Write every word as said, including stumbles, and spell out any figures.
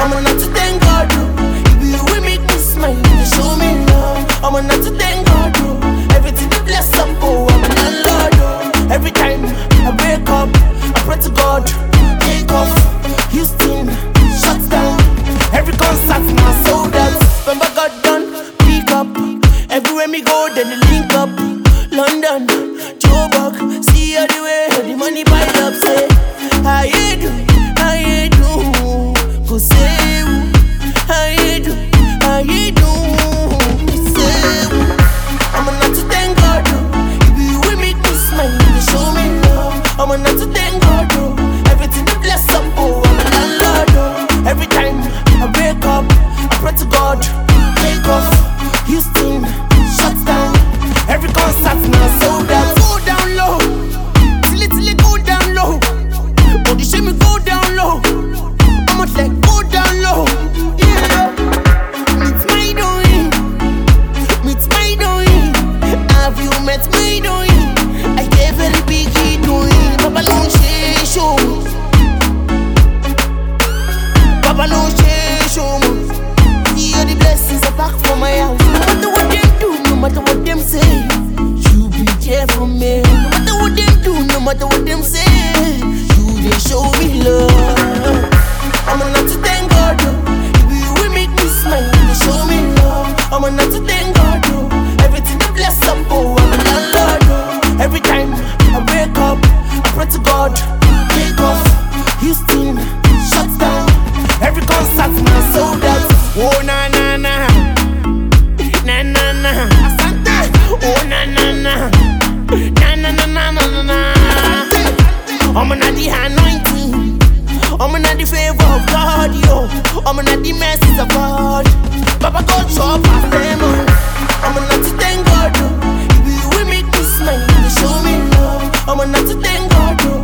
I'm a not to thank God, oh. If you with me, kiss smile, you show me love. I'm a not to thank God, oh. Everything you bless up, oh. I'm a landlord, oh. Every time I wake up, I pray to God. Take off, Houston, shut down. Every concert now sold out. Remember God done, pick up. Everywhere me go, then the link up. London, Joburg, see all the way, the money pile up. Say, how you do, how you do? Go say, how you do, how you do? Say, I'm a not to thank God, oh. If you with me, kiss smile, you show me love. I'm a not to thank God, oh. Everything you bless up, oh. I'm a landlord, oh. Every time I wake up, I pray to God. Take off, Houston, shut down. Every concert now sold out. Go down low, till it, till it go down low. Body shape me go down low. I'ma let go down low. Yeah, meet my doing, meet my doing. Have you met my doing? I gave very big doing. Papa no share show, Papa no share show. See all the blessings are back for my house. No matter what they do, no matter what them say, you be there for me. No matter what them do, no matter what them say, you they show me love. I'm a not to thank God, oh. If you with me, kiss smile, they show me love. I'm a not to thank God, oh. Everything they bless up, oh. I'm a landlord, oh. Every time I wake up, I pray to God. Take off, Houston, shut down. Every concert now sold out. Oh na na na, na na na, Asante. Oh na na na, na na na na na na. I'm on the anointing, I'm on the favor of God, yo. I'm on the mercies of God. Papa God show up for them. I'm on to thank God, oh. If you with me, kiss smile, you show me love. I'm on to thank God, oh.